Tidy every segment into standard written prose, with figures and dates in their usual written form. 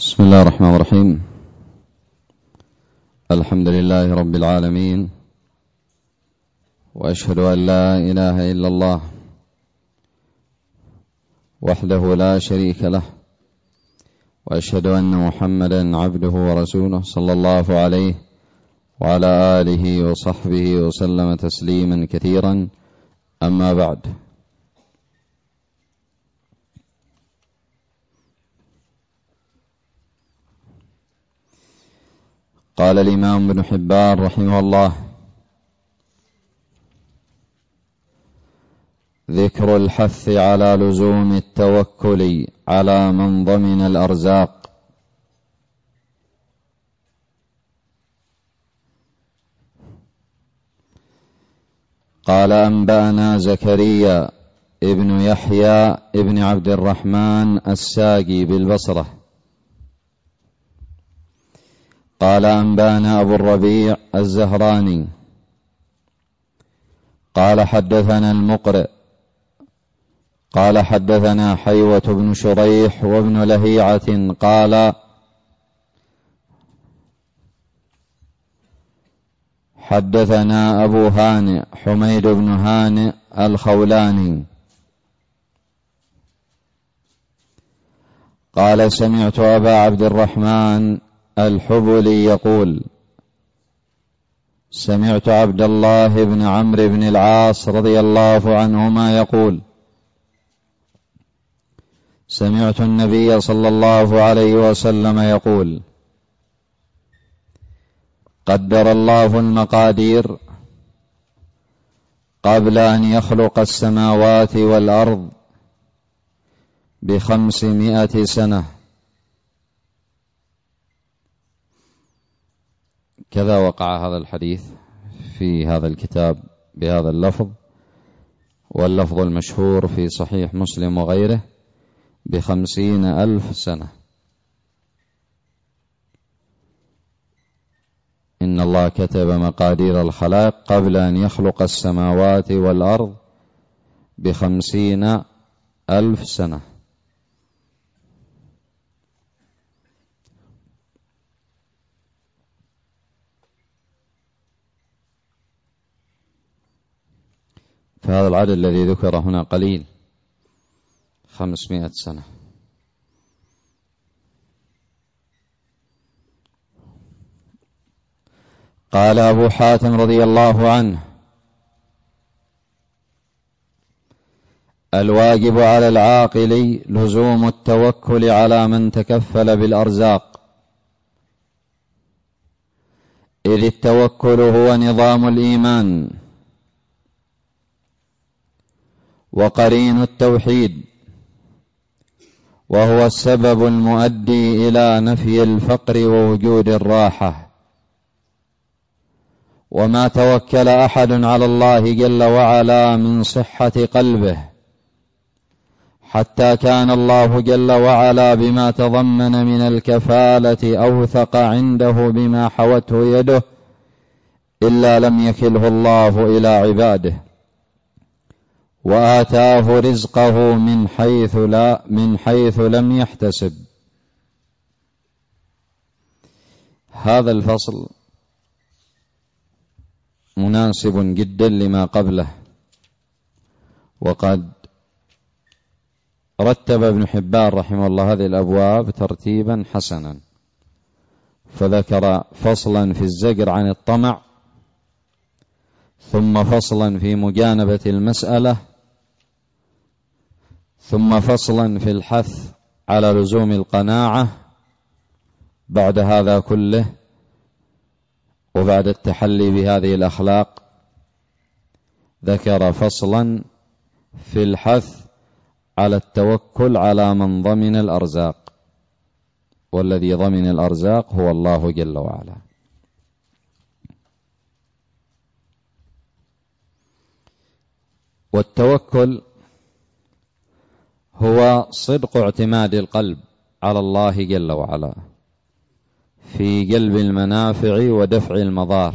بسم الله الرحمن الرحيم. الحمد لله رب العالمين، وأشهد أن لا إله إلا الله وحده لا شريك له، وأشهد أن محمدا عبده ورسوله صلى الله عليه وعلى آله وصحبه وسلم تسليما كثيرا. أما بعد، قال الإمام ابن حبان رحمه الله: ذكر الحث على لزوم التوكل على من ضمن الأرزاق. قال: أنبأنا زكريا ابن يحيى ابن عبد الرحمن الساقي بالبصرة قال: أنبأنا أبو الربيع الزهراني قال: حدثنا المقرئ قال: حدثنا حيوة بن شريح وابن لهيعة قال: حدثنا أبو هانئ حميد بن هانئ الخولاني قال: سمعت أبا عبد الرحمن الحبلي يقول: سمعت عبد الله بن عمرو بن العاص رضي الله عنهما يقول: سمعت النبي صلى الله عليه وسلم يقول: قدر الله المقادير قبل أن يخلق السماوات والأرض ب500 سنة. كذا وقع هذا الحديث في هذا الكتاب بهذا اللفظ، واللفظ المشهور في صحيح مسلم وغيره ب50,000 سنة. إن الله كتب مقادير الخلائق قبل أن يخلق السماوات والأرض ب50,000 سنة. فهذا العدد الذي ذكر هنا قليل، 500 سنة. قال أبو حاتم رضي الله عنه: الواجب على العاقل لزوم التوكل على من تكفل بالأرزاق، إذ التوكل هو نظام الإيمان وقرين التوحيد، وهو السبب المؤدي إلى نفي الفقر ووجود الراحة. وما توكل أحد على الله جل وعلا من صحة قلبه، حتى كان الله جل وعلا بما تضمن من الكفالة أوثق عنده بما حوته يده، إلا لم يكله الله إلى عباده، وآتاه رزقه من حيث لم يحتسب. هذا الفصل مناسب جدا لما قبله، وقد رتب ابن حبان رحمه الله هذه الأبواب ترتيبا حسنا، فذكر فصلا في الزجر عن الطمع، ثم فصلا في مجانبة المسألة، ثم فصلا في الحث على لزوم القناعة. بعد هذا كله وبعد التحلي بهذه الأخلاق ذكر فصلا في الحث على التوكل على من ضمن الأرزاق، والذي ضمن الأرزاق هو الله جل وعلا. والتوكل هو صدق اعتماد القلب على الله جل وعلا في جلب المنافع ودفع المضار.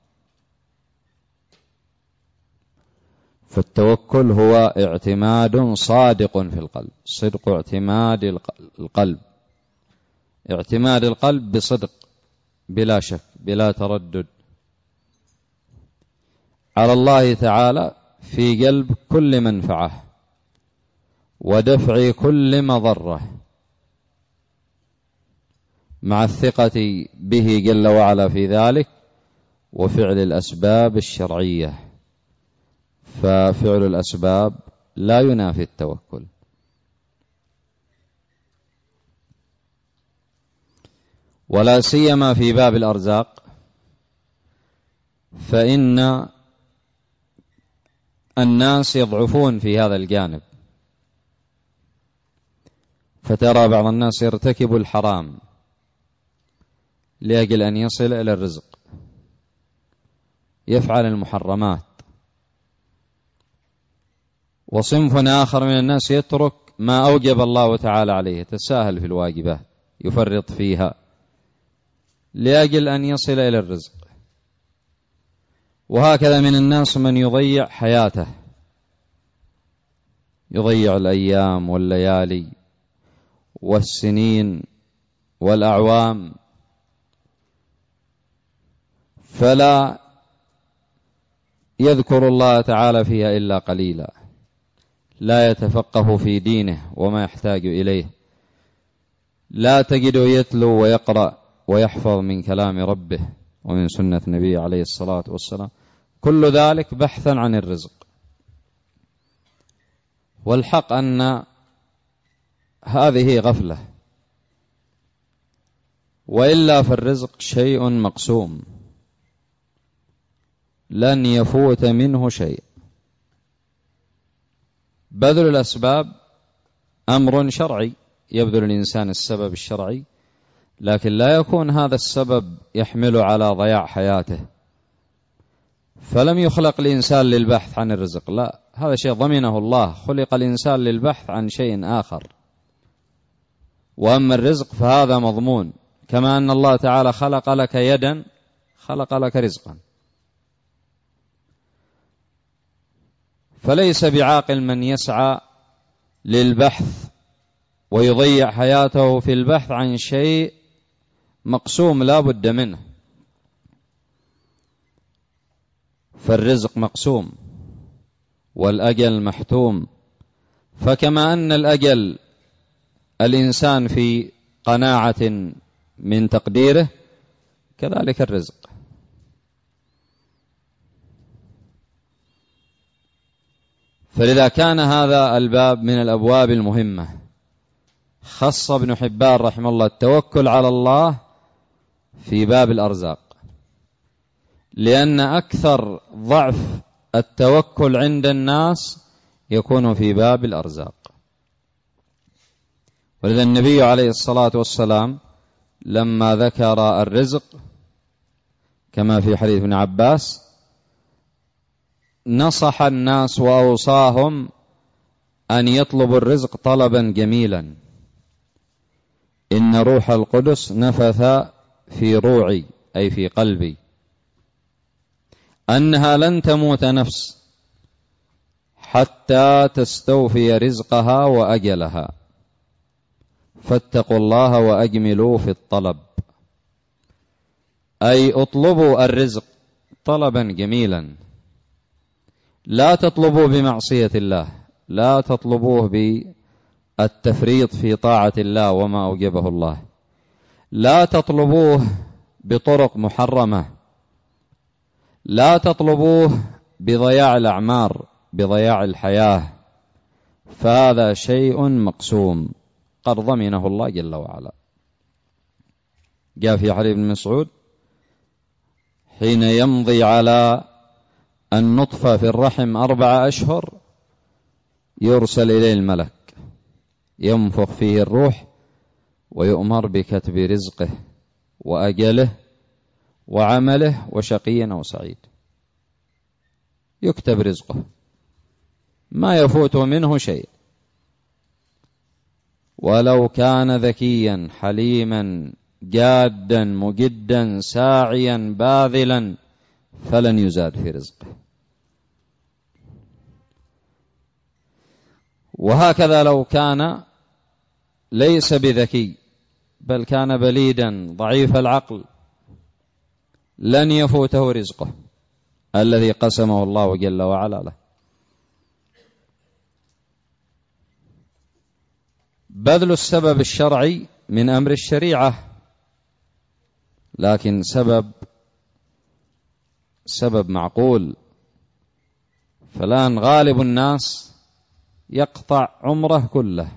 فالتوكل هو اعتماد صادق في القلب، صدق اعتماد القلب اعتماد القلب بصدق بلا شك بلا تردد على الله تعالى في قلب كل منفعة ودفع كل مضرة، مع الثقة به جل وعلا في ذلك وفعل الأسباب الشرعية، ففعل الأسباب لا ينافي التوكل. ولا سيما في باب الأرزاق، فإن الناس يضعفون في هذا الجانب، فترى بعض الناس يرتكب الحرام لأجل أن يصل إلى الرزق، يفعل المحرمات، وصنف آخر من الناس يترك ما أوجب الله تعالى عليه، يتساهل في الواجبات، يفرط فيها لأجل أن يصل إلى الرزق. وهكذا من الناس من يضيع حياته، يضيع الأيام والليالي والسنين والأعوام، فلا يذكر الله تعالى فيها إلا قليلا، لا يتفقه في دينه وما يحتاج إليه، لا تجده يتلو ويقرأ ويحفظ من كلام ربه ومن سنة نبيه عليه الصلاة والسلام، كل ذلك بحثا عن الرزق. والحق أن هذه غفلة، وإلا فالرزق شيء مقسوم لن يفوت منه شيء. بذل الأسباب أمر شرعي، يبذل الإنسان السبب الشرعي، لكن لا يكون هذا السبب يحمل على ضياع حياته. فلم يخلق الإنسان للبحث عن الرزق، لا، هذا شيء ضمنه الله، خلق الإنسان للبحث عن شيء آخر. وأما الرزق فهذا مضمون، كما أن الله تعالى خلق لك يدا خلق لك رزقا. فليس بعاقل من يسعى للبحث ويضيع حياته في البحث عن شيء مقسوم لا بد منه، فالرزق مقسوم والأجل محتوم. فكما أن الأجل الإنسان في قناعة من تقديره، كذلك الرزق. فلذا كان هذا الباب من الأبواب المهمة. خص ابن حبان رحمه الله التوكل على الله في باب الأرزاق، لأن أكثر ضعف التوكل عند الناس يكون في باب الأرزاق. ولذا النبي عليه الصلاة والسلام لما ذكر الرزق كما في حديث ابن عباس نصح الناس وأوصاهم أن يطلبوا الرزق طلبا جميلا. إن روح القدس نفث في روعي أي في قلبي أنها لن تموت نفس حتى تستوفي رزقها وأجلها، فاتقوا الله وأجملوا في الطلب، أي اطلبوا الرزق طلبا جميلا، لا تطلبوا بمعصية الله، لا تطلبوه بالتفريط في طاعة الله وما أوجبه الله، لا تطلبوه بطرق محرمة، لا تطلبوه بضياع الأعمار بضياع الحياة، فهذا شيء مقسوم قد ضمنه الله جل وعلا. جاء في حديث ابن مسعود حين يمضي على النطفة في الرحم 4 أشهر يرسل إليه الملك ينفخ فيه الروح ويؤمر بكتب رزقه وأجله وعمله وشقي أو سعيد، يكتب رزقه ما يفوت منه شيء، ولو كان ذكيا حليما جادا مجدا ساعيا باذلا فلن يزاد في رزقه. وهكذا لو كان ليس بذكي بل كان بليدا ضعيف العقل لن يفوته رزقه الذي قسمه الله جل وعلا له. بذل السبب الشرعي من أمر الشريعة، لكن سبب معقول. فلان غالب الناس يقطع عمره كله،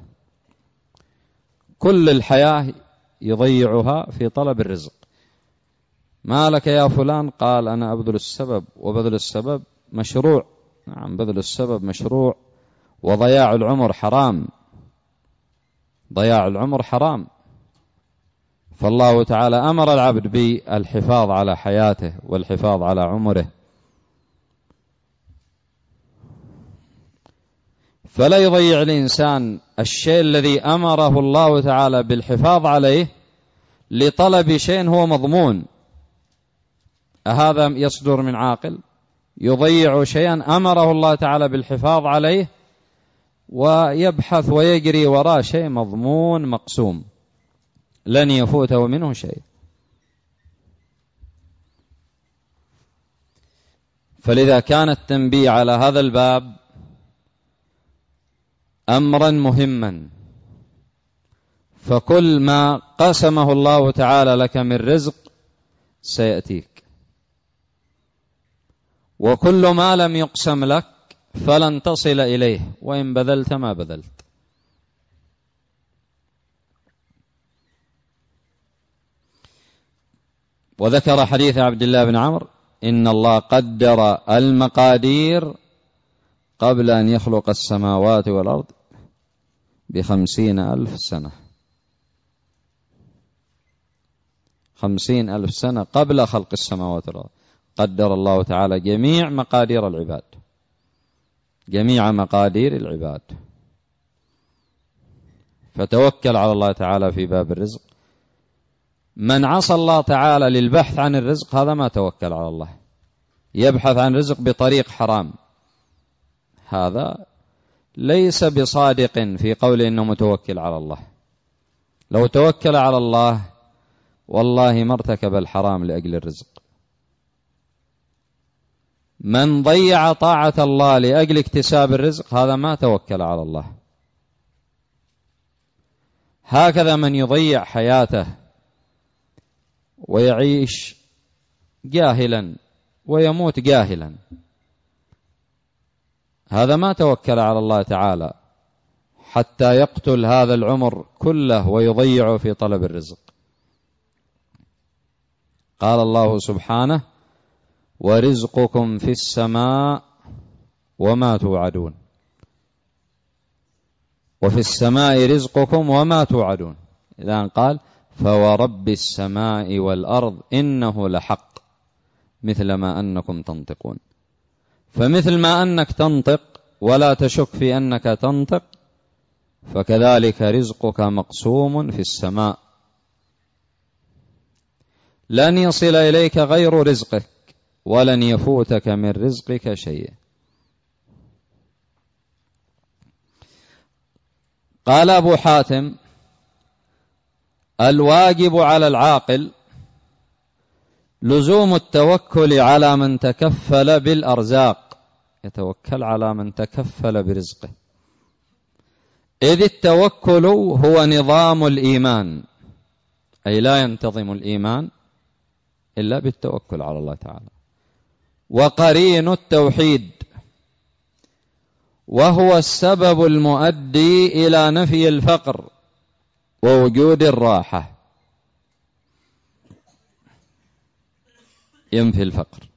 كل الحياة يضيعها في طلب الرزق. ما لك يا فلان؟ قال أنا أبذل السبب، وبذل السبب مشروع. نعم، بذل السبب مشروع، وضياع العمر حرام، ضياع العمر حرام. فالله تعالى أمر العبد بالحفاظ على حياته والحفاظ على عمره، فلا يضيع الإنسان الشيء الذي أمره الله تعالى بالحفاظ عليه لطلب شيء هو مضمون. هذا يصدر من عاقل يضيع شيئا أمره الله تعالى بالحفاظ عليه ويبحث ويجري وراء شيء مضمون مقسوم لن يفوته منه شيء؟ فلذا كان التنبيه على هذا الباب أمرا مهما. فكل ما قسمه الله تعالى لك من رزق سيأتيك، وكل ما لم يقسم لك فلن تصل إليه وإن بذلت ما بذلت. وذكر حديث عبد الله بن عمرو: إن الله قدر المقادير قبل أن يخلق السماوات والأرض ب50,000 سنة. 50,000 سنة قبل خلق السماوات والأرض قدر الله تعالى جميع مقادير العباد، جميع مقادير العباد. فتوكل على الله تعالى في باب الرزق. من عصى الله تعالى للبحث عن الرزق هذا ما توكل على الله، يبحث عن رزق بطريق حرام، هذا ليس بصادق في قوله إنه متوكل على الله. لو توكل على الله والله ما ارتكب الحرام لأجل الرزق. من ضيع طاعة الله لأجل اكتساب الرزق هذا ما توكل على الله. هكذا من يضيع حياته ويعيش جاهلا ويموت جاهلا هذا ما توكل على الله تعالى حتى يقتل هذا العمر كله ويضيعه في طلب الرزق. قال الله سبحانه: ورزقكم في السماء وما توعدون. وفي السماء رزقكم وما توعدون. إذا قال: فورب السماء والأرض إنه لحق مثل ما أنكم تنطقون. فمثل ما أنك تنطق ولا تشك في أنك تنطق، فكذلك رزقك مقسوم في السماء، لن يصل إليك غير رزقك ولن يفوتك من رزقك شيء. قال أبو حاتم: الواجب على العاقل لزوم التوكل على من تكفل بالأرزاق، يتوكل على من تكفل برزقه، إذ التوكل هو نظام الإيمان، أي لا ينتظم الإيمان إلا بالتوكل على الله تعالى، وقرين التوحيد، وهو السبب المؤدي إلى نفي الفقر ووجود الراحة. ينفي الفقر.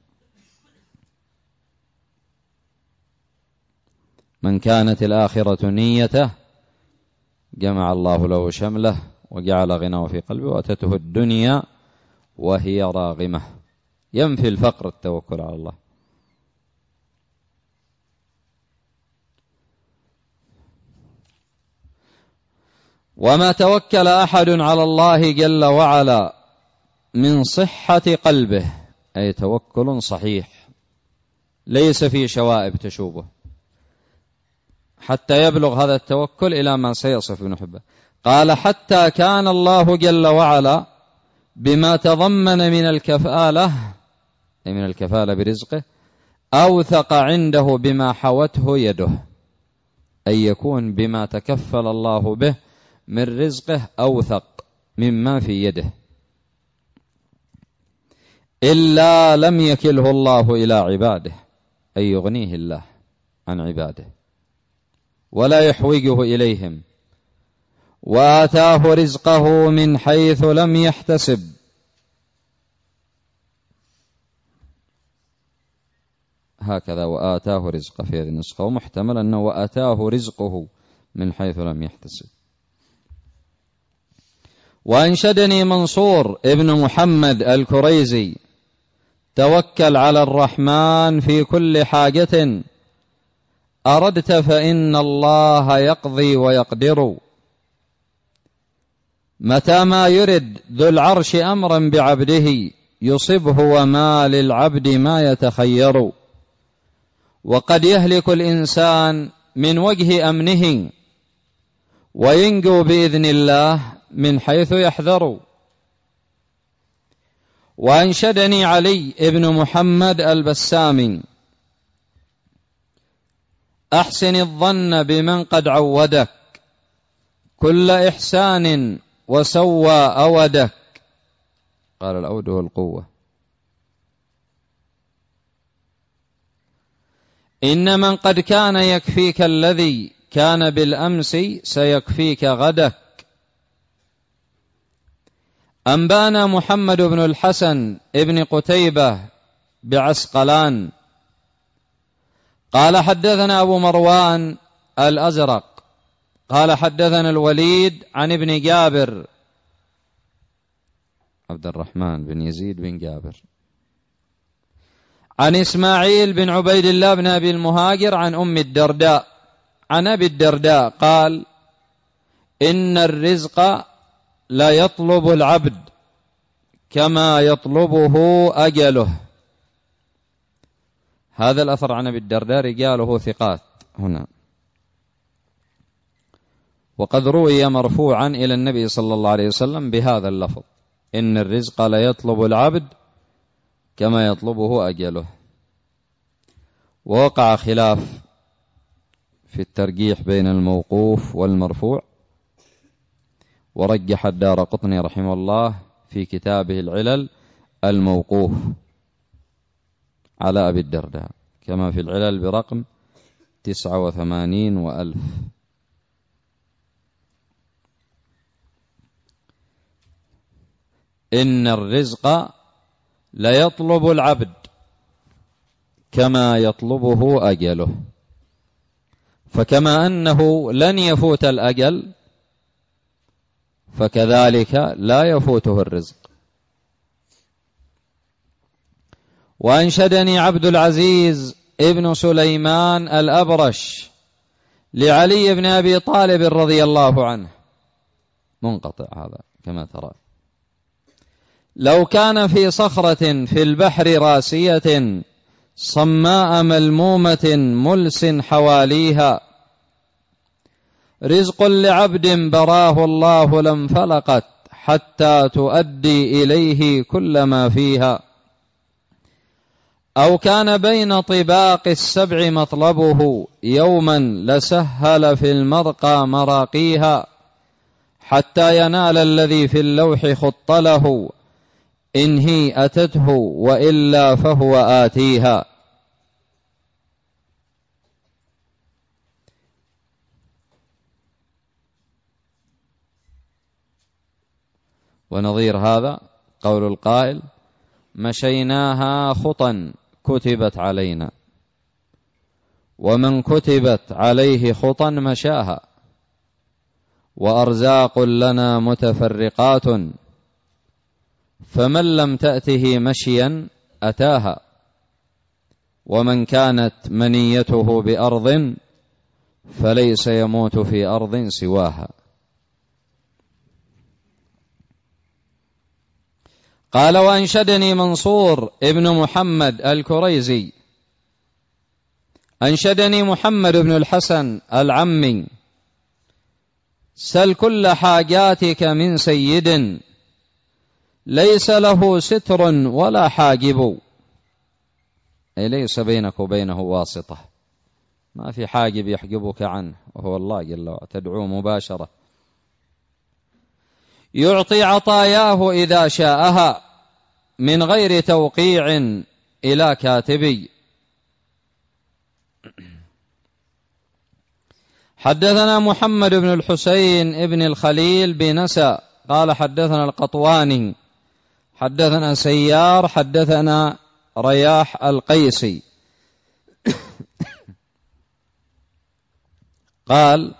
من كانت الآخرة نيته جمع الله له شمله وجعل غناه في قلبه وأتته الدنيا وهي راغمة. ينفي الفقر التوكل على الله. وما توكل أحد على الله جل وعلا من صحة قلبه، أي توكل صحيح ليس فيه شوائب تشوبه، حتى يبلغ هذا التوكل إلى ما سيصف ابن حبان. قال حتى كان الله جل وعلا بما تضمن من الكفالة، أي من الكفالة برزقه، أوثق عنده بما حوته يده، أي يكون بما تكفل الله به من رزقه أوثق مما في يده، إلا لم يكله الله إلى عباده، أي يغنيه الله عن عباده ولا يحوجه إليهم، وآتاه رزقه من حيث لم يحتسب. هكذا وآتاه رزقه في هذه النسخة، ومحتمل أنه وآتاه رزقه من حيث لم يحتسب. وأنشدني منصور ابن محمد الكريزي: توكل على الرحمن في كل حاجة أردت فإن الله يقضي ويقدر، متى ما يرد ذو العرش أمرا بعبده يصبه وما للعبد ما يتخير، وقد يهلك الإنسان من وجه أمنه وينجو بإذن الله من حيث يحذر. وأنشدني علي ابن محمد البسامي: أحسن الظن بمن قد عودك كل إحسان وسوى أودك. قال العود والقوة. إن من قد كان يكفيك الذي كان بالأمس سيكفيك غدك. أنبانا محمد بن الحسن ابن قتيبة بعسقلان قال حدثنا أبو مروان الأزرق قال حدثنا الوليد عن ابن جابر عبد الرحمن بن يزيد بن جابر عن إسماعيل بن عبيد الله بن أبي المهاجر عن أم الدرداء عن أبي الدرداء قال: إن الرزق لا يطلب العبد كما يطلبه أجله. هذا الأثر عن أبي الدرداء رجاله ثقات هنا، وقد روي مرفوعا إلى النبي صلى الله عليه وسلم بهذا اللفظ: إن الرزق لا يطلب العبد كما يطلبه أجله. ووقع خلاف في الترجيح بين الموقوف والمرفوع، ورجح الدارقطني رحمه الله في كتابه العلل الموقوف على أبي الدرداء كما في العلل برقم 89 وألف. إن الرزق لا يطلب العبد كما يطلبه أجله، فكما أنه لن يفوت الأجل فكذلك لا يفوته الرزق. وأنشدني عبد العزيز ابن سليمان الأبرش لعلي بن أبي طالب رضي الله عنه، منقطع هذا كما ترى: لو كان في صخرة في البحر راسية صماء ملمومة ملس حواليها رزق لعبد براه الله لانفلقت حتى تؤدي إليه كل ما فيها، أو كان بين طباق السبع مطلبه يوما لسهل في المرقى مراقيها حتى ينال الذي في اللوح خط له إن هي أتته وإلا فهو آتيها. ونظير هذا قول القائل: مشيناها خطا كتبت علينا، ومن كتبت عليه خطا مشاها، وأرزاق لنا متفرقات فمن لم تأته مشيا أتاها، ومن كانت منيته بأرض فليس يموت في أرض سواها. قال: وأنشدني منصور ابن محمد الكريزي أنشدني محمد بن الحسن العمي سل كل حاجاتك من سيد ليس له ستر ولا حاجب، أي ليس بينك وبينه واسطة، ما في حاجب يحجبك عنه وهو الله جل وعلا، تدعوه مباشرة. يعطي عطاياه إذا شاءها من غير توقيع إلى كاتبي. حدثنا محمد بن الحسين بن الخليل بنسى قال حدثنا القطواني حدثنا سيار حدثنا رياح القيسي قال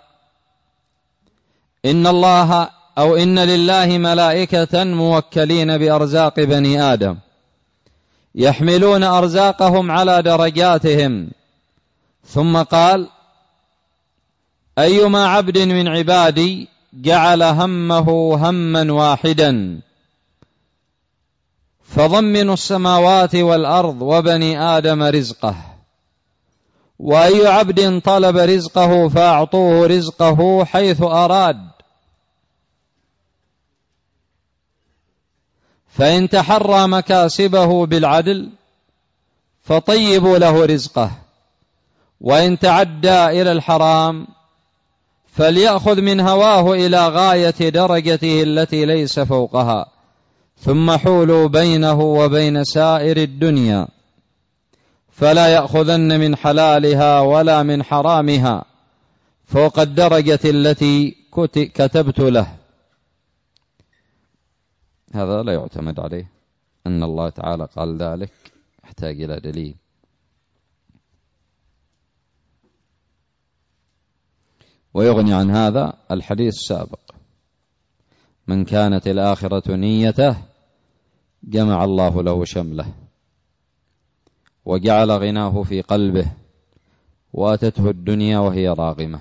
إن لله ملائكة موكلين بأرزاق بني آدم يحملون أرزاقهم على درجاتهم. ثم قال أيما عبد من عبادي جعل همه هما واحدا فضمنوا السماوات والأرض وبني آدم رزقه، وأي عبد طلب رزقه فأعطوه رزقه حيث أراد، فإن تحرى مكاسبه بالعدل فطيبوا له رزقه، وإن تعدى إلى الحرام فليأخذ من هواه إلى غاية درجته التي ليس فوقها، ثم حولوا بينه وبين سائر الدنيا، فلا يأخذن من حلالها ولا من حرامها فوق الدرجة التي كتبت له. هذا لا يعتمد عليه أن الله تعالى قال ذلك، يحتاج إلى دليل. ويغني عن هذا الحديث السابق: من كانت الآخرة نيته جمع الله له شمله وجعل غناه في قلبه وأتته الدنيا وهي راغمة.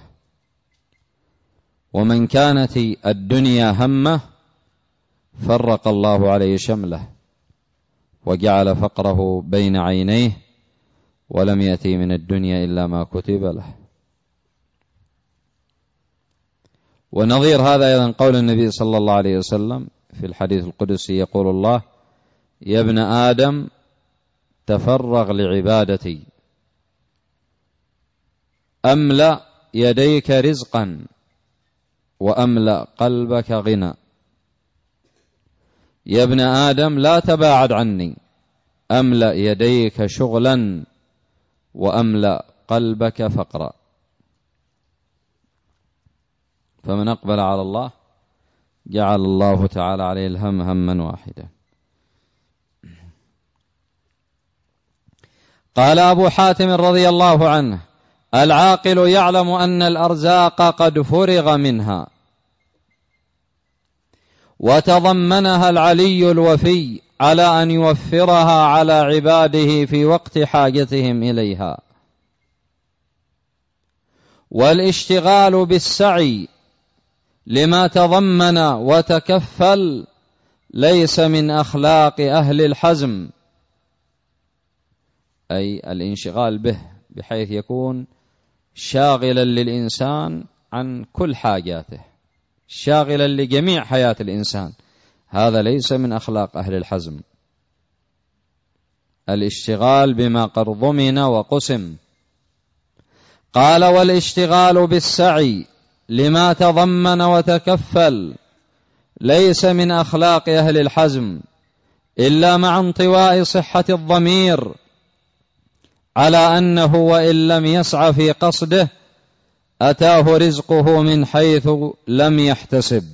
ومن كانت الدنيا همه فرق الله عليه شمله وجعل فقره بين عينيه ولم يأتي من الدنيا إلا ما كتب له. ونظير هذا أيضا قول النبي صلى الله عليه وسلم في الحديث القدسي، يقول الله: يا ابن آدم تفرغ لعبادتي أملأ يديك رزقا وأملأ قلبك غنى. يا ابن آدم لا تباعد عني أملأ يديك شغلا وأملأ قلبك فقرا. فمن أقبل على الله جعل الله تعالى عليه الهم هما واحدا. قال أبو حاتم رضي الله عنه: العاقل يعلم أن الأرزاق قد فرغ منها، وتضمنها العلي الوفي على أن يوفرها على عباده في وقت حاجتهم إليها. والاشتغال بالسعي لما تضمن وتكفل ليس من أخلاق أهل الحزم، أي الانشغال به بحيث يكون شاغلا للإنسان عن كل حاجاته، شاغلا لجميع حياة الإنسان، هذا ليس من أخلاق أهل الحزم. الاشتغال بما قد ضمن وقسم. قال: والاشتغال بالسعي لما تضمن وتكفل ليس من أخلاق أهل الحزم إلا مع انطواء صحة الضمير على أنه وإن لم يسعى في قصده أتاه رزقه من حيث لم يحتسب.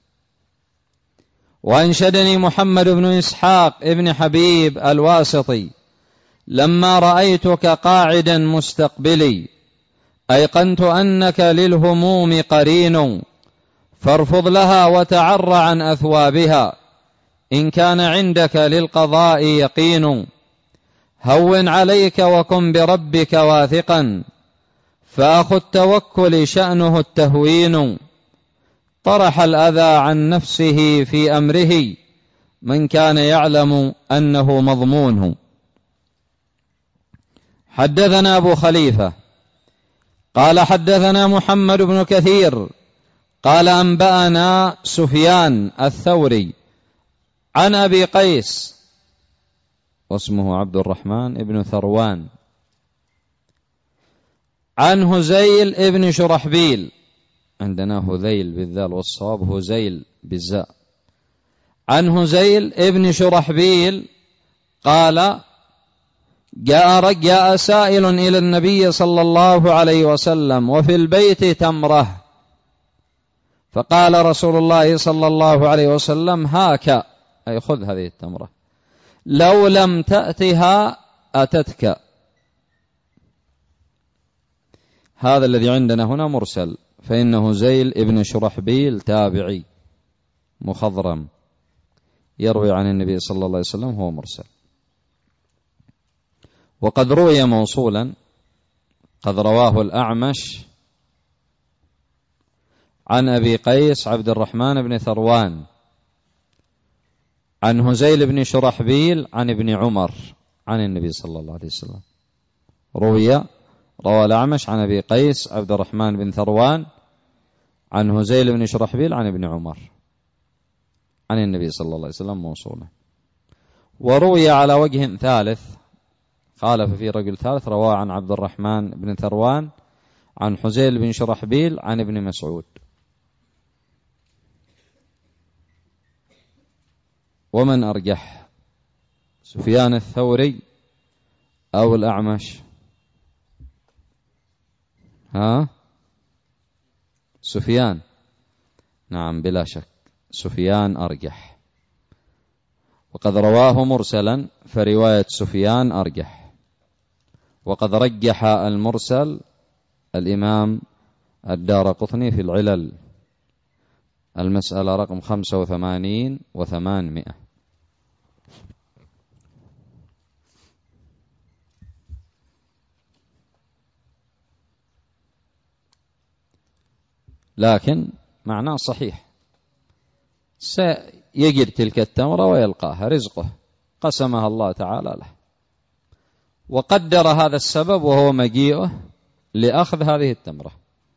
وأنشدني محمد بن إسحاق ابن حبيب الواسطي: لما رأيتك قاعدا مستقبلي أيقنت أنك للهموم قرين، فارفض لها وتعر عن أثوابها إن كان عندك للقضاء يقين. هون عليك وكن بربك واثقا، فأخو التوكل شأنه التهوين. طرح الأذى عن نفسه في أمره من كان يعلم أنه مضمونه. حدثنا أبو خليفة قال حدثنا محمد بن كثير قال أنبأنا سفيان الثوري عن أبي قيس واسمه عبد الرحمن بن ثروان عن هزيل ابن شرحبيل، عندنا هذيل بالذال والصواب هزيل بالزاء، عن هزيل ابن شرحبيل قال جاء سائل إلى النبي صلى الله عليه وسلم وفي البيت تمرة، فقال رسول الله صلى الله عليه وسلم هاك، أي خذ هذه التمرة، لو لم تأتها أتتك. هذا الذي عندنا هنا مرسل، فإنه هزيل ابن شرحبيل تابعي مخضرم يروي عن النبي صلى الله عليه وسلم، هو مرسل. وقد روي موصولا، قد رواه الأعمش عن أبي قيس عبد الرحمن بن ثروان عن هزيل بن شرحبيل عن ابن عمر عن النبي صلى الله عليه وسلم. روى الأعمش عن أبي قيس عبد الرحمن بن ثروان عن هزيل بن شرحبيل عن ابن عمر عن النبي صلى الله عليه وسلم موصولا. وروي على وجه ثالث، خالف في رجل ثالث، رواه عن عبد الرحمن بن ثروان عن هزيل بن شرحبيل عن ابن مسعود. ومن أرجح، سفيان الثوري أو الأعمش؟ سفيان، نعم بلا شك سفيان أرجح، وقد رواه مرسلا فرواية سفيان أرجح، وقد رجح المرسل الإمام الدارقطني في العلل، المسألة رقم 85 و800. لكن معناه صحيح، سيجد تلك التمرة ويلقاها، رزقه قسمها الله تعالى له، وقدر هذا السبب وهو مجيئه لأخذ هذه التمرة.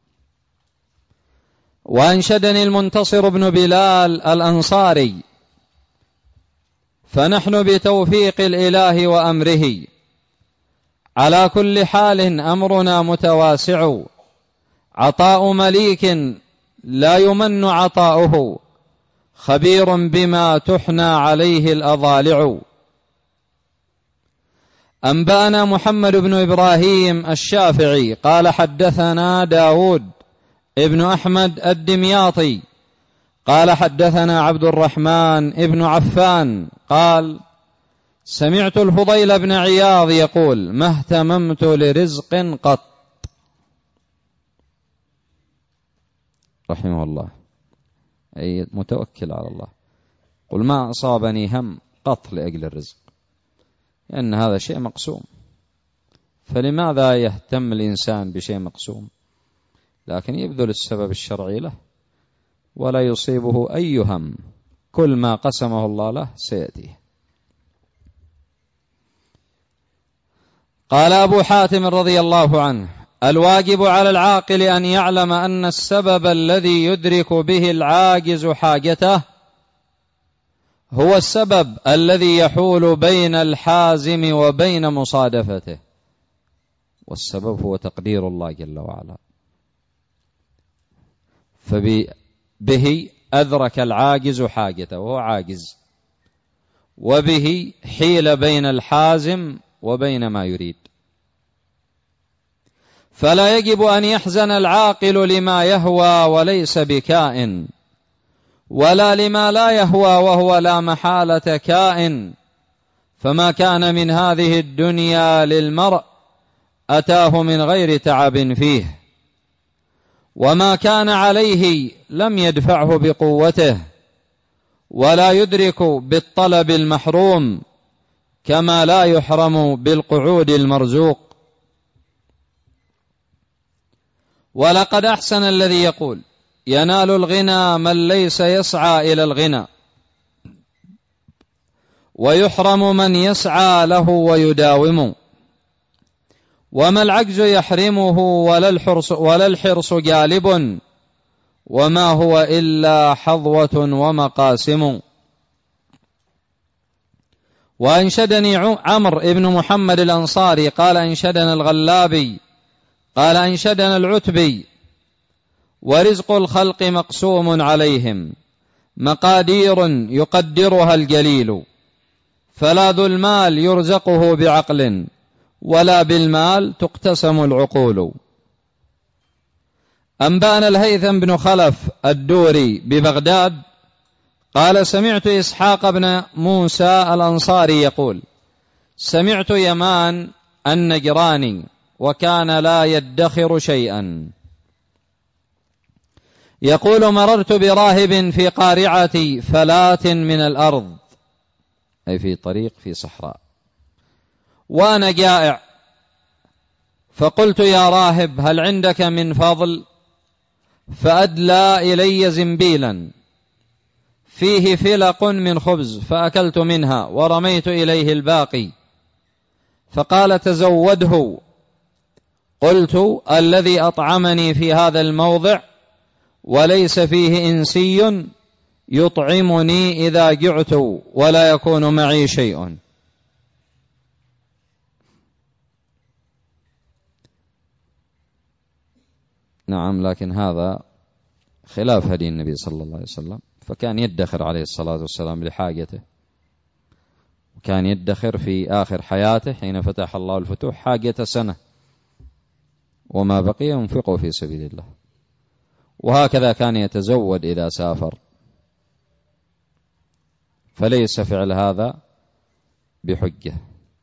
وأنشدني المنتصر بن بلال الأنصاري: فنحن بتوفيق الإله وأمره على كل حال أمرنا متواسع، عطاء مليك لا يمن عطاؤه، خبير بما تحنى عليه الأضالع. أنبأنا محمد بن إبراهيم الشافعي قال حدثنا داود ابن أحمد الدمياطي قال حدثنا عبد الرحمن ابن عفان قال سمعت الفضيل بن عياض يقول: ما اهتممت لرزق قط. رحمه الله، أي متوكل على الله، قل ما أصابني هم قط لأجل الرزق، لأن هذا شيء مقسوم، فلماذا يهتم الإنسان بشيء مقسوم؟ لكن يبذل السبب الشرعي له ولا يصيبه أي هم، كل ما قسمه الله له سيأتيه. قال أبو حاتم رضي الله عنه: الواجب على العاقل أن يعلم أن السبب الذي يدرك به العاجز حاجته هو السبب الذي يحول بين الحازم وبين مصادفته، والسبب هو تقدير الله جل وعلا، فبه أدرك العاجز حاجته وهو عاجز، وبه حيل بين الحازم وبين ما يريد. فلا يجب أن يحزن العاقل لما يهوى وليس بكائن، ولا لما لا يهوى وهو لا محالة كائن، فما كان من هذه الدنيا للمرء أتاه من غير تعب فيه، وما كان عليه لم يدفعه بقوته، ولا يدرك بالطلب المحروم كما لا يحرم بالقعود المرزوق. ولقد أحسن الذي يقول: ينال الغنى من ليس يسعى إلى الغنى، ويحرم من يسعى له ويداوم. وما العجز يحرمه ولا الحرص جالب، وما هو إلا حظوة ومقاسم. وأنشدني عمرو بن محمد الأنصاري قال أنشدنا الغلابي قال أنشدنا العتبي: ورزق الخلق مقسوم عليهم مقادير يقدرها الجليل، فلا ذو المال يرزقه بعقل ولا بالمال تقتسم العقول. أنبأنا الهيثم بن خلف الدوري ببغداد قال سمعت إسحاق بن موسى الأنصاري يقول: سمعت يمان النجراني وكان لا يدخر شيئا يقول: مررت براهب في قارعة فلاة من الأرض، أي في طريق في صحراء، وأنا جائع، فقلت: يا راهب هل عندك من فضل؟ فأدلى إلي زنبيلا فيه فلق من خبز، فأكلت منها ورميت إليه الباقي، فقال: تزوده. قلت: الذي أطعمني في هذا الموضع وليس فيه إنسي يطعمني إذا جعت ولا يكون معي شيء. نعم، لكن هذا خلاف هدي النبي صلى الله عليه وسلم، فكان يدخر عليه الصلاة والسلام لحاجته، وكان يدخر في آخر حياته حين فتح الله الفتوح حاجة سنة، وما بقي ينفقه في سبيل الله. وهكذا كان يتزود إذا سافر، فليس فعل هذا بحجة.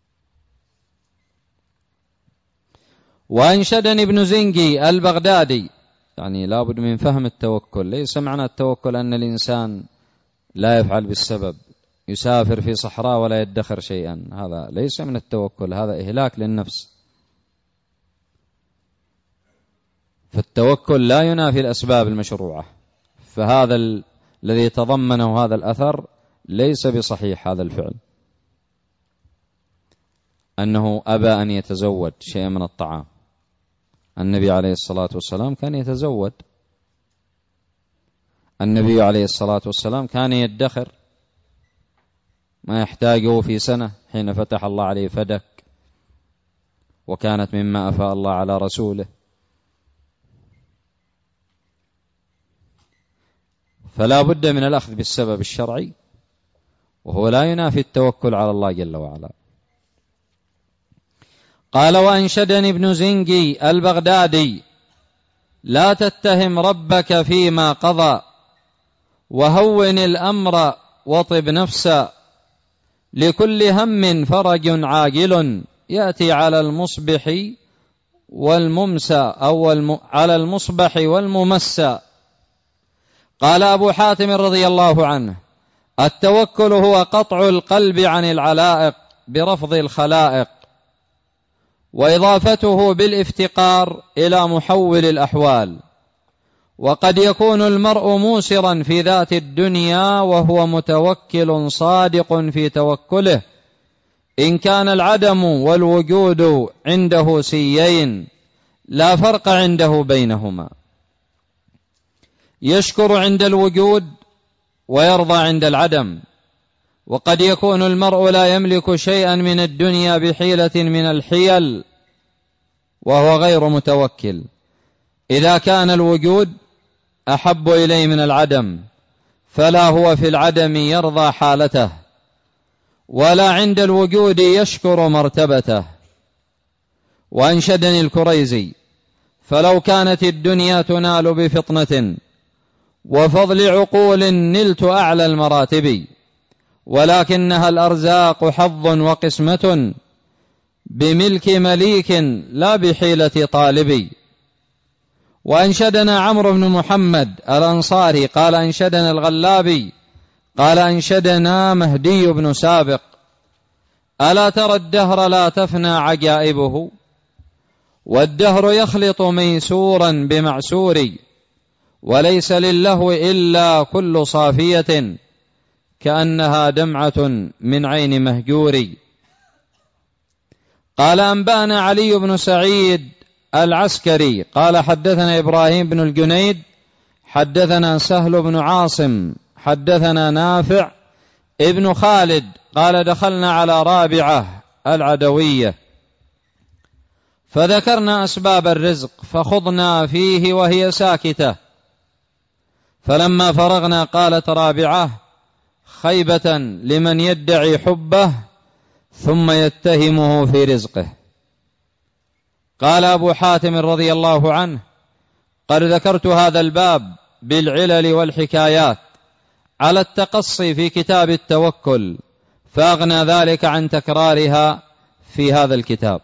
وأنشدني ابن زنجي البغدادي، يعني لابد من فهم التوكل. ليس معنى التوكل أن الإنسان لا يفعل بالسبب، يسافر في صحراء ولا يدخر شيئا، هذا ليس من التوكل، هذا إهلاك للنفس. فالتوكل لا ينافي الأسباب المشروعة، فهذا الذي تضمنه هذا الأثر ليس بصحيح. هذا الفعل أنه أبى أن يتزود شيئا من الطعام، النبي عليه الصلاة والسلام كان يتزود، النبي عليه الصلاة والسلام كان يدخر ما يحتاجه في سنة حين فتح الله عليه فدك، وكانت مما أفاء الله على رسوله. فلا بد من الأخذ بالسبب الشرعي، وهو لا ينافي التوكل على الله جل وعلا. قال: وأنشدني ابن زنجي البغدادي: لا تتهم ربك فيما قضى، وهون الأمر وطب نفسا، لكل هم فرج عاجل يأتي على المصبح والممسى، أو على المصبح والممسى. قال أبو حاتم رضي الله عنه: التوكل هو قطع القلب عن العلائق برفض الخلائق، وإضافته بالافتقار إلى محول الأحوال. وقد يكون المرء موسرا في ذات الدنيا وهو متوكل صادق في توكله، إن كان العدم والوجود عنده سيين لا فرق عنده بينهما، يشكر عند الوجود ويرضى عند العدم. وقد يكون المرء لا يملك شيئا من الدنيا بحيلة من الحيل وهو غير متوكل، إذا كان الوجود أحب إليه من العدم، فلا هو في العدم يرضى حالته، ولا عند الوجود يشكر مرتبته. وأنشدني الكريزي: فلو كانت الدنيا تنال بفطنة وفضل عقول نلت أعلى المراتب، ولكنها الأرزاق حظ وقسمة بملك مليك لا بحيلة طالب. وأنشدنا عمرو بن محمد الأنصاري قال أنشدنا الغلابي قال أنشدنا مهدي بن سابق: ألا ترى الدهر لا تفنى عجائبه، والدهر يخلط ميسورا بمعسور، وليس للهو إلا كل صافية كأنها دمعة من عين مهجور. قال أنبأنا علي بن سعيد العسكري قال حدثنا إبراهيم بن الجنيد حدثنا سهل بن عاصم حدثنا نافع ابن خالد قال دخلنا على رابعة العدوية فذكرنا أسباب الرزق فخضنا فيه وهي ساكتة، فلما فرغنا قالت رابعة: خيبة لمن يدعي حبه ثم يتهمه في رزقه. قال أبو حاتم رضي الله عنه: قد ذكرت هذا الباب بالعلل والحكايات على التقصي في كتاب التوكل، فأغنى ذلك عن تكرارها في هذا الكتاب.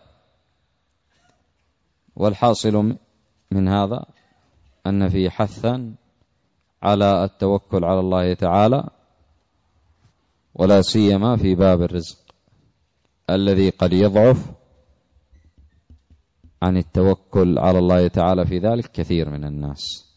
والحاصل من هذا أن فيه حثا على التوكل على الله تعالى، ولا سيما في باب الرزق الذي قد يضعف عن التوكل على الله تعالى في ذلك كثير من الناس.